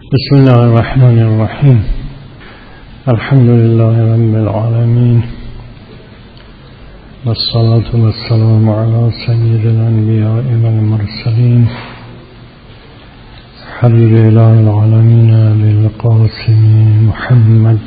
بسم الله الرحمن الرحیم. الحمد لله رب العالمین والصلاة والسلام على سید الانبیاء والمرسلین حبیب اله العالمین بالقاسم محمد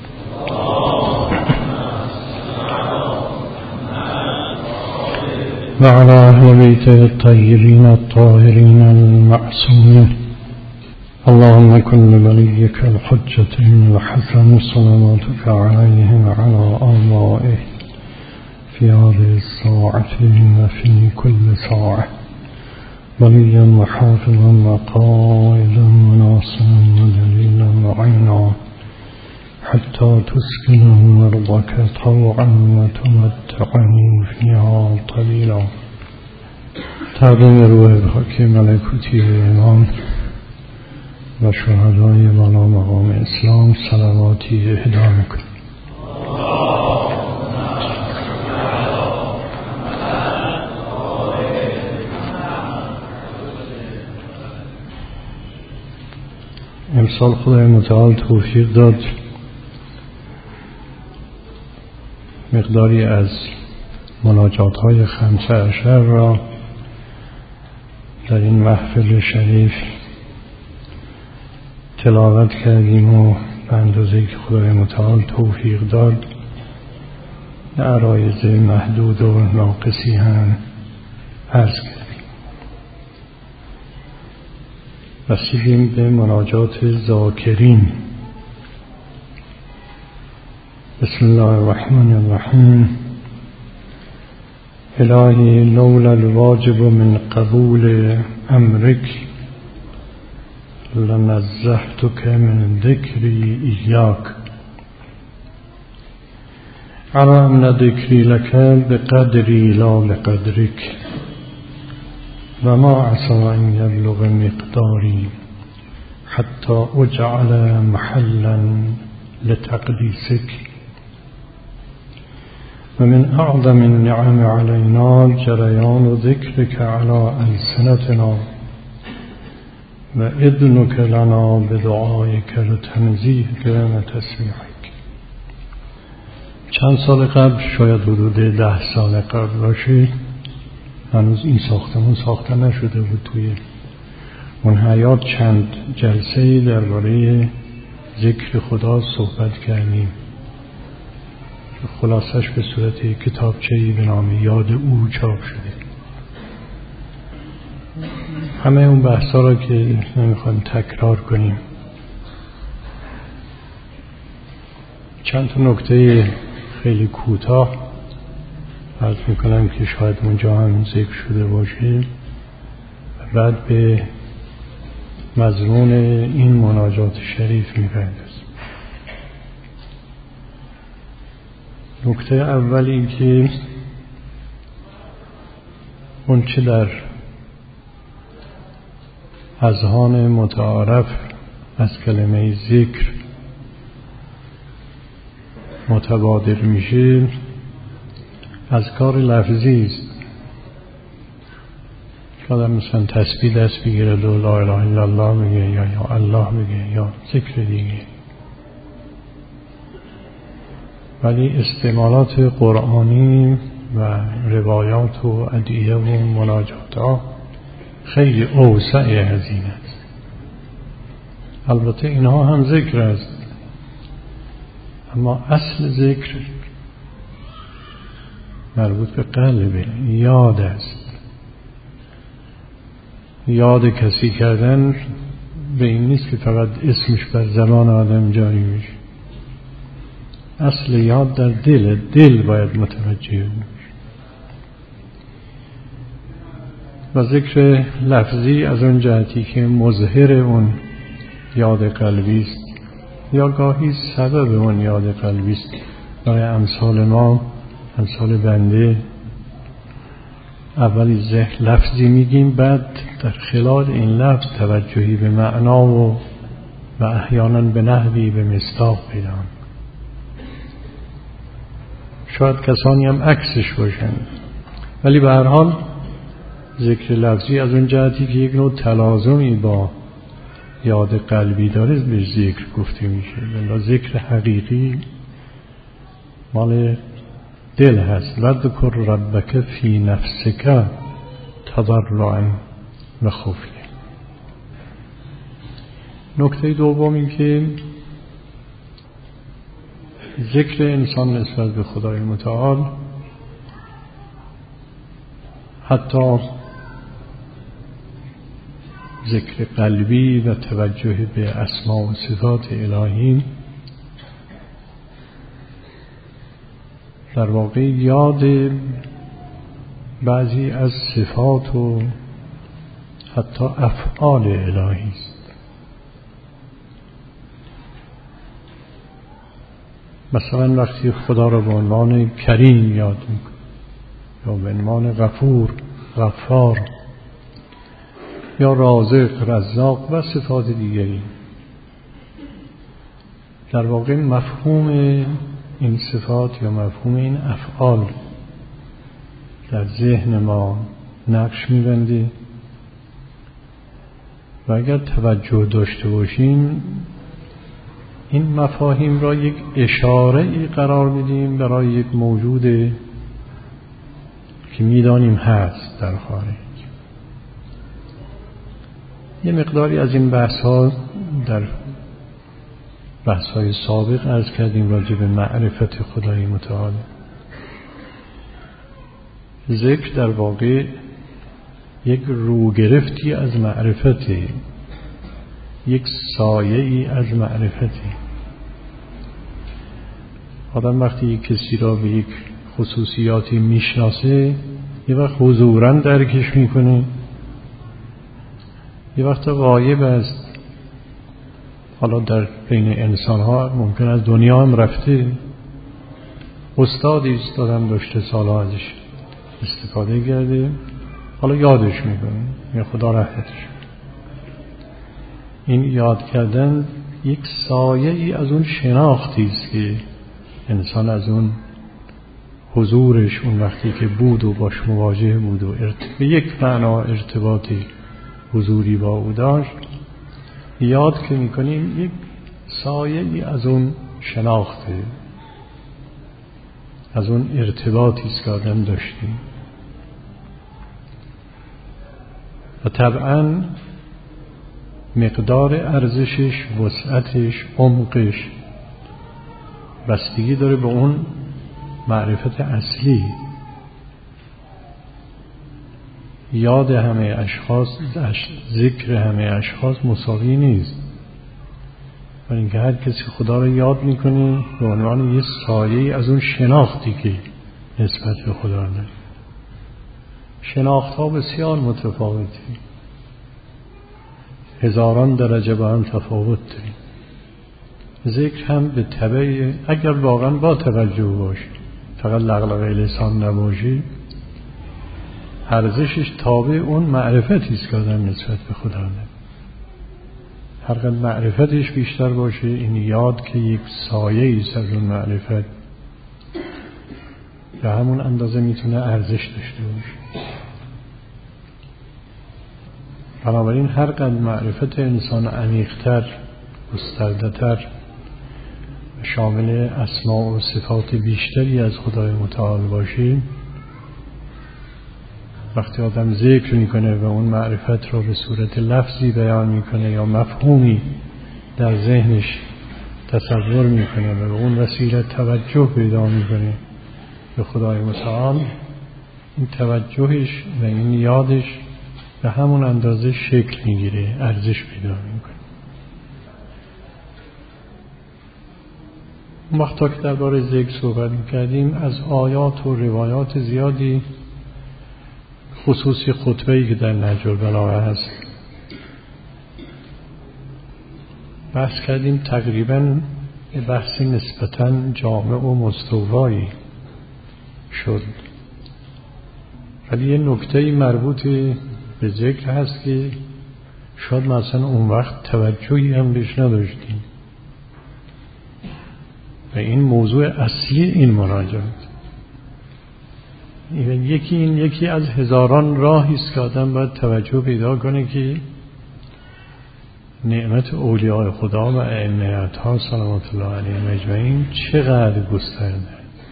وعلى أهل بيته الطاهرين الطاهرين المعصومين. اللهم كن لوليك الحجة الحسن صلواتك عليه وعلى آبائه في هذه الساعة وفي كل ساعة وليا وحافظا وقائدا وناصرا ودليلا وعينا حتى تسكنه أرضك طوعا وتمتعني فيها طويلا. تقدیم روح حاکم ملکوتی امام و شهدای بالا مقام اسلام صلواتی اهدا میکنیم. امسال خدای متعال توفیق داد مقداری از مناجات های 15 را در این محفل شریف تلاوت کردیم و به اندازه‌ای که خدای متعال توفیق داد عرایض محدود و ناقصی هم عرض کردیم. رسیدیم به مناجات ذاکرین. بسم الله الرحمن الرحیم. الهی لولا الواجب من قبول امرک لنزهتك من ذكري إياك على أن ذكري لك بقدري لا بقدرك وما عسى أن يبلغ مقداري حتى أجعل محلا لتقديسك. ومن أعظم النعم علينا جريان ذكرك على ألسنتنا و اذنک لنا بدعایک و تنزیهک و تسبیحک. چند سال قبل، شاید حدود 10 سال قبل باشه، هنوز این ساختمون ساخته نشده بود، توی اون حیاط چند جلسه درباره ذکر خدا صحبت کردیم. خلاصش به صورت کتابچه‌ای به نام یاد او چاپ شده. همه اون بحثا را که نمیخوایم تکرار کنیم، چند تا نکته خیلی کوتاه عرض میکنم که شاید اونجا هم ذکر شده باشه و بعد به مضمون این مناجات شریف میپردازیم. نکته اول این که اون چه در اذهان متعارف از کلمه ذکر متبادر میشه از کار لفظی است. آدم مثلا تسبیح دست بگیره لا اله الا الله بگه یا الله بگه یا ذکر دیگه، ولی استعمالات قرآنی و روایات و ادعیه و مناجات ها خیلی اوسع از این است. البته اینها هم ذکر است، اما اصل ذکر مربوط به قلب، یاد است. یاد کسی کردن به این نیست که فقط اسمش بر زبان آدم جاری میشه. اصل یاد در دل باید متوجه بشه. و ذکر لفظی از اون جهتی که مظهر اون یاد قلبی است یا گاهی سبب اون یاد قلبی است. برای امثال ما، امثال بنده، اولی ذکر لفظی میگیم، بعد در خلال این لفظ توجهی به معنا و احیانا به نحوی به مصداق پیدا. شاید کسانی هم عکسش باشن، ولی به هر حال ذکر لفظی از اون جهتی که یک نوع تلازمی با یاد قلبی داره به ذکر گفته میشه. ولی ذکر حقیقی مال دل هست. وذکر ربک فی نفسک تضرعا و خفیه. نکته دوم این که ذکر انسان نسبت به خدای متعال حتی ذکر قلبی و توجه به اسما و صفات الهی در واقع یاد بعضی از صفات و حتی افعال الهی است. مثلا وقتی خدا را به عنوان کریم یاد میکنه یا به عنوان غفور، غفار یا رازق، رزاق و صفات دیگری، در واقع مفهوم این صفات یا مفهوم این افعال در ذهن ما نقش می‌بنده و اگر توجه داشته باشیم این مفاهیم را یک اشاره‌ای قرار میدیم برای یک موجود که می‌دانیم هست در خارج. یه مقداری از این بحث‌ها در بحث‌های سابق عرض کردیم راجع به معرفت خدای متعال. ذکر در واقع یک روگرفتی از معرفته، یک سایه‌ای از معرفته. آدم وقتی یک کسی را به یک خصوصیاتی میشناسه یه وقت حضوراً درکش میکنه، یه وقت غایب است. حالا در بین انسان ها ممکن است دنیا هم رفته، استادی است آدم داشته سالها ازش استفاده کرده، حالا یادش میکنه یا خدا رحمتش. این یاد کردن یک سایه ای از اون شناختی است که انسان از اون حضورش اون وقتی که بود و باش مواجه بود و به یک معنا ارتباطی حضوری با او داشت، یاد که میکنیم یک سایه ای از اون شناخته، از اون ارتباطی است که آدم داشتیم. و طبعا مقدار ارزشش، وسعتش، عمقش بستگی داره به اون معرفت اصلی. یاد همه اشخاص، ذکر همه اشخاص مساوی نیست. برای اینکه هر کسی خدا رو یاد میکنه به عنوان یه سایه از اون شناختی که نسبت به خدا داره. شناخت ها بسیار متفاوتی، هزاران درجه با هم تفاوت داریم. ذکر هم به تبع اگر واقعا با توجه باشه، فقط لغلقه لسان نباشه، ارزشش تابع اون معرفتی است که آدم نسبت به خدا داره. هر قدر معرفتش بیشتر باشه، این یاد که یک سایه است از اون معرفت، به همون اندازه میتونه ارزش داشته باشه. بنابراین هر قدر معرفت انسان عمیق‌تر، گسترده‌تر، شامل اسما و صفات بیشتری از خدای متعال باشه، وقتی آدم ذکر میکنه و اون معرفت را به صورت لفظی بیان میکنه یا مفهومی در ذهنش تصور میکنه و به اون وسیله توجه پیدا میکنه به خدای متعال، این توجهش و این یادش به همون اندازه شکل میگیره، ارزش پیدا میکنه. وقتا که درباره ذکر صحبت میکردیم از آیات و روایات زیادی، خصوصی خطبه‌ای که در نهج البلاغه هست بحث کردیم. تقریباً بحث نسبتاً جامع و مستوایی شد، ولی یه نکته‌ای مربوط به ذکر هست که شاید مثلا اون وقت توجهی هم بهش نداشتیم و این موضوع اصلی این مناجات. یکی از هزاران راهی است که آدم باید توجه پیدا کنه که نعمت اولیاء خدا و ائمه‌ها صلوات الله علیهم اجمعین چقدر گسترده.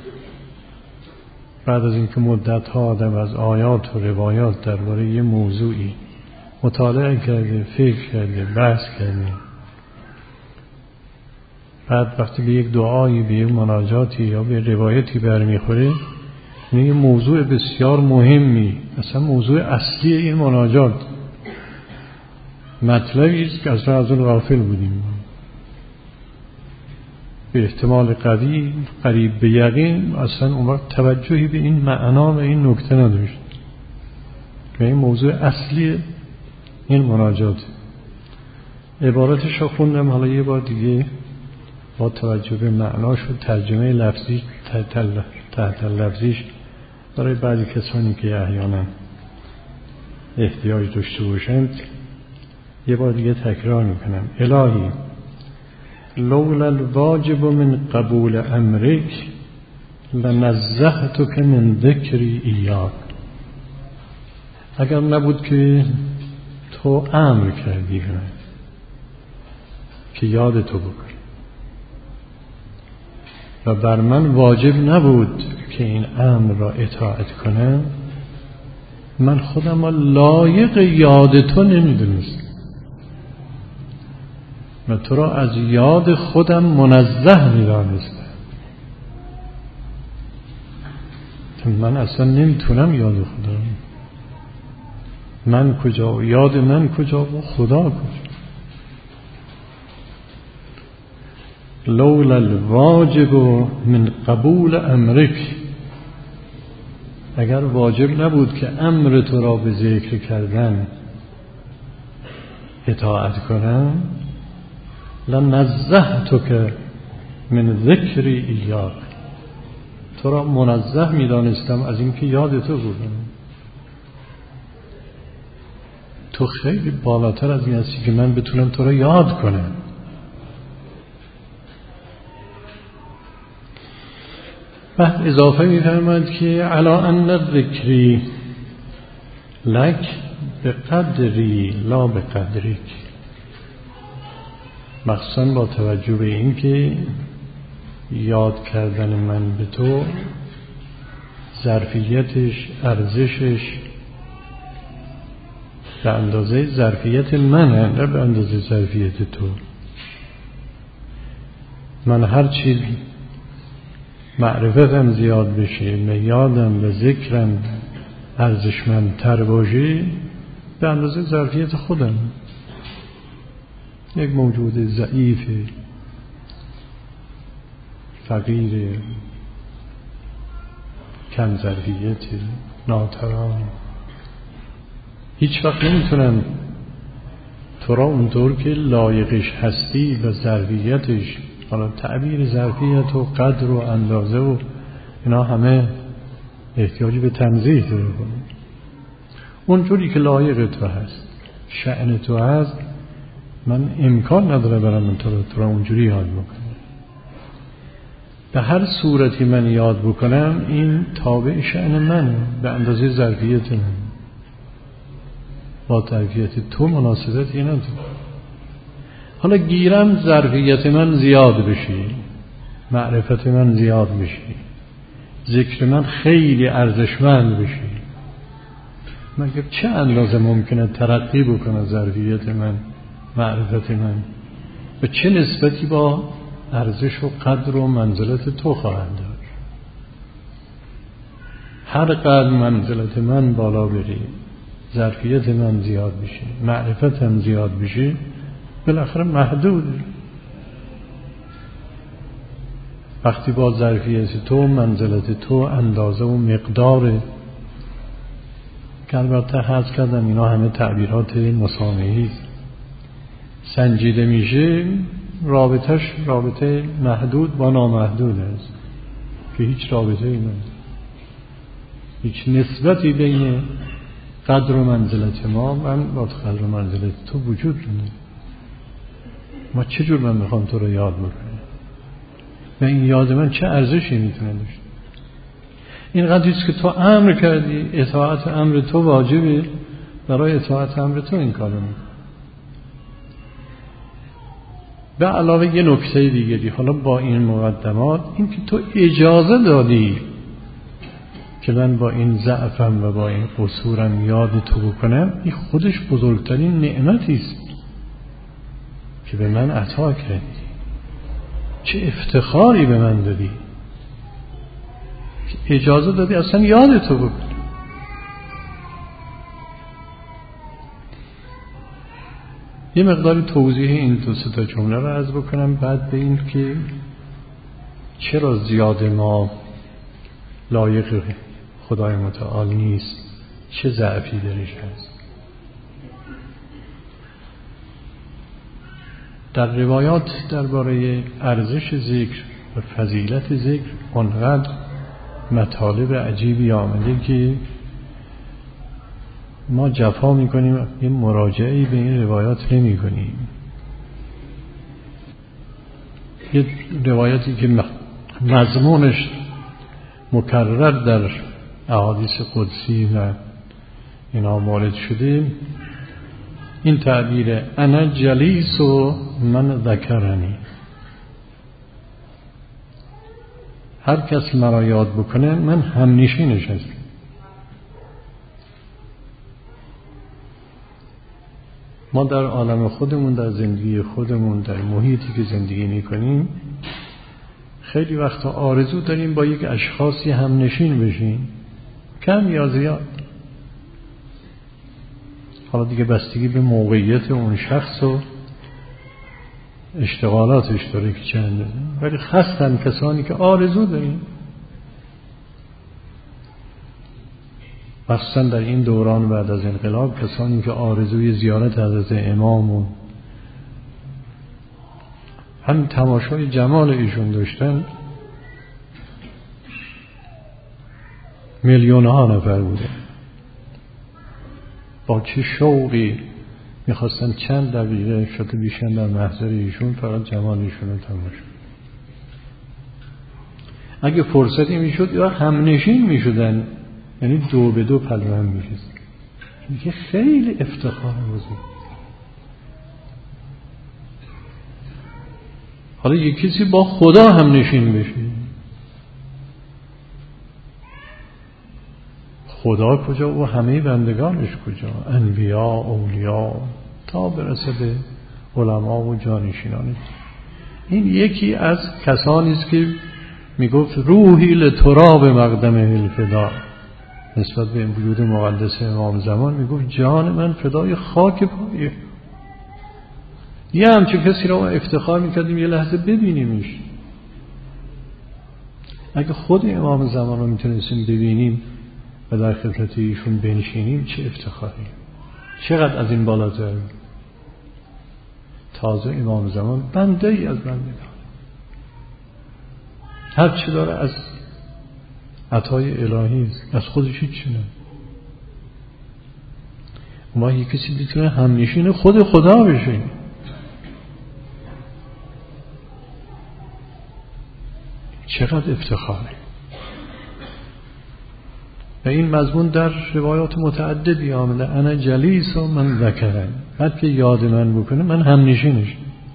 بعد از اینکه مدت‌ها آدم از آیات و روایات درباره یه موضوعی مطالعه کرده، فکر کرده، بحث کرده، بعد وقتی به یک دعایی، به یک مناجاتی یا به روایتی برمیخوره، این موضوع بسیار مهمی، اصلا موضوع اصلی این مناجات مطلبی است که اصلا از اون غافل بودیم، به احتمال قریب به یقین اصلا اون وقت توجهی به این معنا و این نکته نداشت که این موضوع اصلی این مناجات. عبارتش رو خوندم، حالا یه بار دیگه با توجه به معناش و ترجمه لفظی تحت لفظیش برای بعضی کسانی که احیانا احتیاج داشته باشند یه بار دیگه تکرار میکنم. الهی لولا الواجب من قبول امرک لنزهتک من ذکری ایاک. اگر نبود که تو امر کردی که یاد تو بکن و بر من واجب نبود که این امر را اطاعت کنم، من خودم را لایق یاد تو نمیدونستم و تو را از یاد خودم منزه میدانستم. من اصلا نمیتونم یاد خدا، من کجا، یاد من کجا و خدا کجا. لولا الواجب من قبول امرک، اگر واجب نبود که امر تو را به ذکر کردن اطاعت کنم، لنزهتک من ذکری ایاک، تو را منزه میدانستم از اینکه یاد تو بودم. تو خیلی بالاتر از این هستی که من بتونم تو را یاد کنم. بعد اضافه می‌فرماید که علا ان الذکری لک بقدری لا بقدریک، مخصوصا با توجه به این که یاد کردن من به تو ظرفیتش، ارزشش به اندازه ظرفیت منه، نه به اندازه ظرفیت تو. من هر چی معرفتم زیاد بشه، یادم و ذکرم ارزشمندتر باشه، به اندازه ظرفیت خودم. یک موجود ضعیف، فقیر، کم ظرفیت، ناتوان، هیچ وقت نمیتونم تو را اونطور که لایقش هستی و ظرفیتش، حالا تعبیر ظرفیت و قدر و اندازه و اینا همه احتیاجی به تنزیه داره. اونجوری که لایق تو هست، شأن تو هست، من امکان نداره برم من تو را اونجوری یاد بکنم. به هر صورتی من یاد بکنم این تابع شأن من، به اندازه ظرفیت من، با ظرفیت تو مناسبتی نداره. حالا گیرم ظرفیت من زیاد بشه، معرفت من زیاد بشه، ذکر من خیلی ارزشمند بشه، مگر چه اندازه ممکنه ترقی بکنه ظرفیت من، معرفت من، و چه نسبتی با ارزش و قدر و منزلت تو خواهد داشت؟ هر قدر منزلت من بالا بره، ظرفیت من زیاد بشه، معرفتم زیاد بشه، بالاخره محدوده. وقتی با ظرفیت تو، منزلت تو، اندازه و مقدار که البته حذف کردم اینا همه تعبیرات مسامحی سنجیده میشه، رابطش رابطه محدود با نامحدود است که هیچ رابطه ای نیست، هیچ نسبتی بین قدر و منزلت ما من با قدر و منزلت تو وجود نداره. ما چجور من میخوام تو رو یاد بکنم و این یاد من چه ارزشی میتونه داشته؟ این قدریست که تو امر کردی، اطاعت امر تو واجبه، برای اطاعت امر تو این کارو میکنی. به علاوه یه نکته دیگری، حالا با این مقدمات، این که تو اجازه دادی که من با این ضعفم و با این قصورم یاد تو بکنم، این خودش بزرگترین نعمتی است که به من عطا کردی. چه افتخاری به من دادی که اجازه دادی اصلا یاد تو بکنم. یه مقداری توضیح این دو سه تا جمله رو عرض بکنم، بعد به این که چرا زیاد ما لایق خدای متعال نیست، چه ضعفی درش هست. در روایات درباره ارزش ذکر و فضیلت ذکر اونقدر مطالب عجیبی آمده که ما جفا میکنیم یه مراجعه‌ای به این روایات نمی کنیم. یه روایتی که مضمونش مکرر در احادیث قدسی و اینا مورد شده، این تعبیر انا جلیس و من ذکرنی، هر کس مرا یاد بکنه من هم نشینش هستم. ما در عالم خودمون، در زندگی خودمون، در محیطی که زندگی میکنیم، خیلی وقتا آرزو داریم با یک اشخاصی هم نشین بشیم، کم یا زیاد. حالا دیگه بستگی به موقعیت اون شخص و اشتغالاتش داره که چنده، ولی هستن کسانی که آرزو داریم، مخصوصا در این دوران بعد از انقلاب، کسانی که آرزوی زیارت حضرت امام و هم تماشای جمال ایشون داشتن، میلیون ها نفر بوده، با چه شوقی میخواستن چند دقیقه شده بیشن در محضر ایشون، فقط جمال ایشون رو تماشا. اگه فرصتی میشد یا هم نشین میشدن، یعنی دو به دو پلوان میشد. میگه خیلی افتخار بزرگ. حالا یک کسی با خدا هم نشین بشه، خدا کجا و همه بندگانش کجا، انبیا، اولیا، تا برسه به علما و جانشینانش. این یکی از کسانی است که میگفت روحی لتراب مقدم الفدا، نسبت به وجود مقدس امام زمان میگفت جان من فدای خاک پایه. یه همچه کسی را افتخار میکردیم یه لحظه ببینیمش. اگه خود امام زمان رو میتونستیم ببینیم و در خدمت ایشون بنشینیم، چه افتخاری، چقدر از این بالاتر. تازه امام زمان بنده ای از بندگان، هر چی داره از عطای الهی است، از خودش هیچ نه. ما یک کسی میتونه همنشین خود خدا بشه. چقدر افتخاره. و این مضمون در روایات متعددی آمده، انا جلیس و من ذکرن، هر که یاد من بکنه من همنشینش.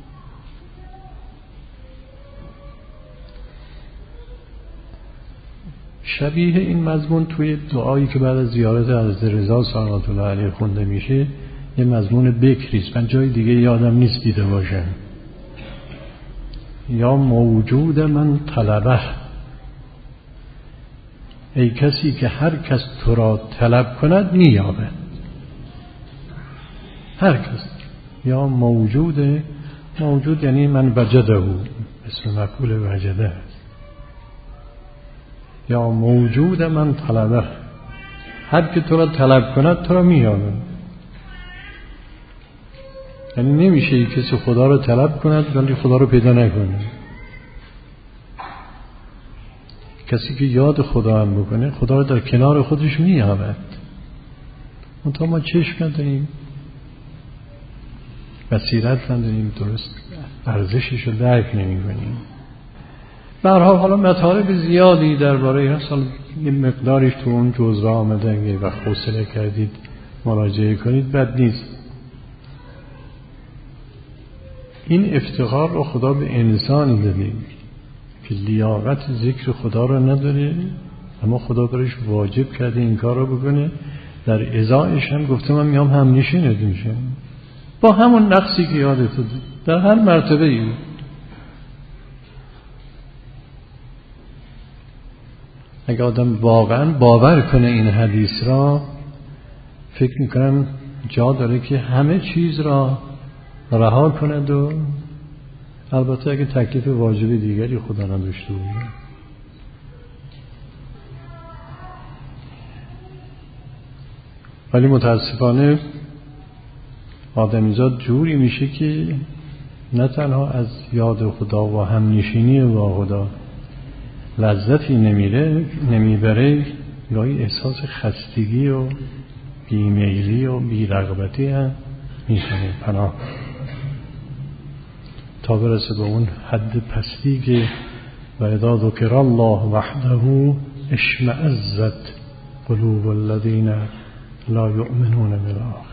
شبیه این مضمون توی دعایی که بعد از زیارت حضرت رضا صلوات الله علیه خونده میشه، یه مضمون بکریست، من جای دیگه یادم نیست دیده باشم. یا موجود من طلبه، ای کسی که هر کس تو را طلب کند مییابد. هر کس، یا موجود، موجود یعنی من وجده، اسم مفعول وجده است. یا موجود من طلبه، هر که تو را طلب کند تو را مییابد. یعنی نمیشه یک کسی خدا را طلب کند ولی خدا را پیدا نکنه. کسی که یاد خدا هم بکنه خدا را در کنار خودش مییابد. منتها ما چشم نداریم، بصیرت نداریم، درست ارزشش رو درک نمی‌کنیم. به هر حال حالا مطالب زیادی درباره اصلا یه مقدارش تو اون جزوه آمده، اگه وقت حوصله کردید مراجعه کنید بد نیست. این افتخار رو خدا به انسانی داده که لیاقت ذکر خدا رو نداره، اما خدا برش واجب کرده این کار رو بکنه. در ازایش هم گفته من میام هم نشینت میشم با همون نقصی که یادت در هر مرتبه ای. اگه آدم واقعا باور کنه این حدیث را، فکر میکنم جا داره که همه چیز را رها کند و البته اگه تکلیف واجب دیگری خدا نداشته باشه. ولی متاسفانه آدمیزاد جوری میشه که نه تنها از یاد خدا و همنشینی با خدا لذتی نمیبره، گاهی احساس خستگی و بیمیلی و بیرغبتی هم میشه پناه، تا برسه به اون حد پستی که و اذا ذکر الله وحده اشمئزت قلوب الذین لا یؤمنون بالآخرة.